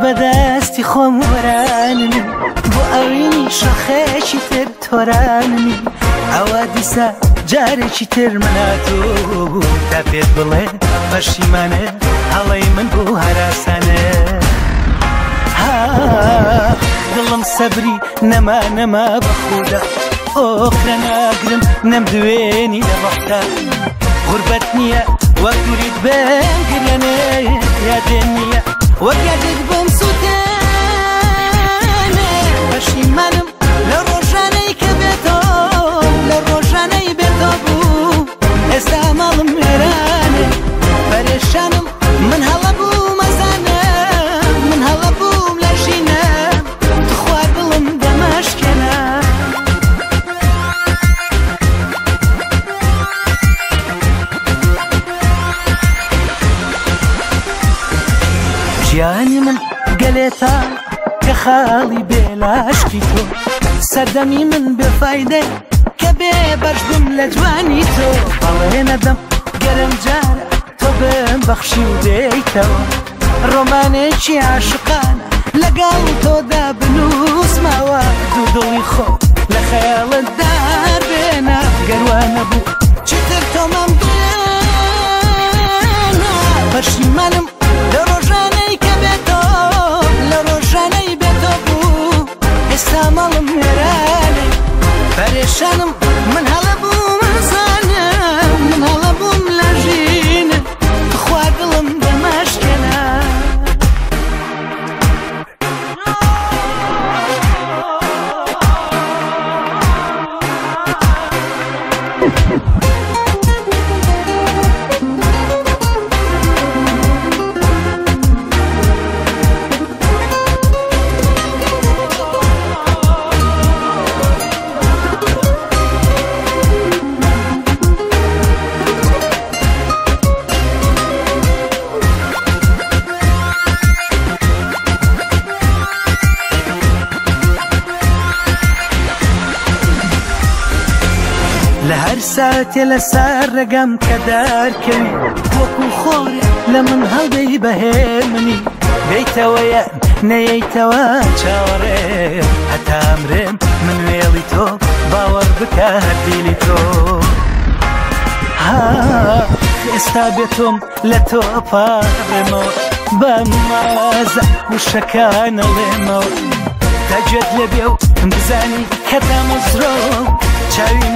بەدەستی خۆم وەرانمی بۆ ئەوینی شەخێکی تر تۆرانمی ئەوە دیسە جارێکی تر مناتۆ تا پێت بڵێ پەشیمانە هەڵەی من بۆ هەراسانە دڵم سەبری نەما بەخودا ئۆکرە ناگرم نەمدوێنی لە وەختا غوربەت نییە وەک دووریت بەنگرێنێ یادێن نییە وەک یادێت بۆم سووتێنێ پەشیمانم لە ڕۆژانەی کە بێتەوە لە ڕۆژانەی بێتەوە بوو ئێستا ماڵم وێرانێ پەرێشانم من هەڵە بوو مەزانە من هەڵە بووم لە ژینە تخوا دڵم دەمەشکێنە ژیانی من گەلێتە کە خاڵی بێلاشکی تۆ سەردەمی من بێفایدە کە بێ بەش بم لە جوانی تۆ بەڵێ نەدەم گەرم جارە تۆ بم بەخشی و دێیتەوە ڕۆمانێکی عاشقانە لەگەڵ تۆدا بنووسمەوە دوو دڵی خۆ لە خەیاڵتدا بێنە گەروانە بوو چیتر تۆمەم بێنە پەشیمانم لە ڕۆژانەی کە بێتەوە لە ڕۆژانەی بێتەوە بوو ئێستا ماڵم وێرانێ پەرێشانم من هەڵە بووم مەزانە من هەڵە بووم لە ژینە خوا دڵم دەمەشکێنە لە هەر ساتێ لە سەر ڕێگەم کە دارکەوی وەکو خۆرێ لە من هەڵدەی بەهێمنی بیتەوە یان نەیەیتەوە چاوەڕێ هەتا ئەمرێم من وێڵی تۆ باوەڕ بکە هەردیلی تۆ ئێستا بێتۆم لە تۆ پاڕێمەوە بەمازە وشەکانەڵێمەوە تا گوێت لەبێ و بزانی کە دامەزرۆ چاوی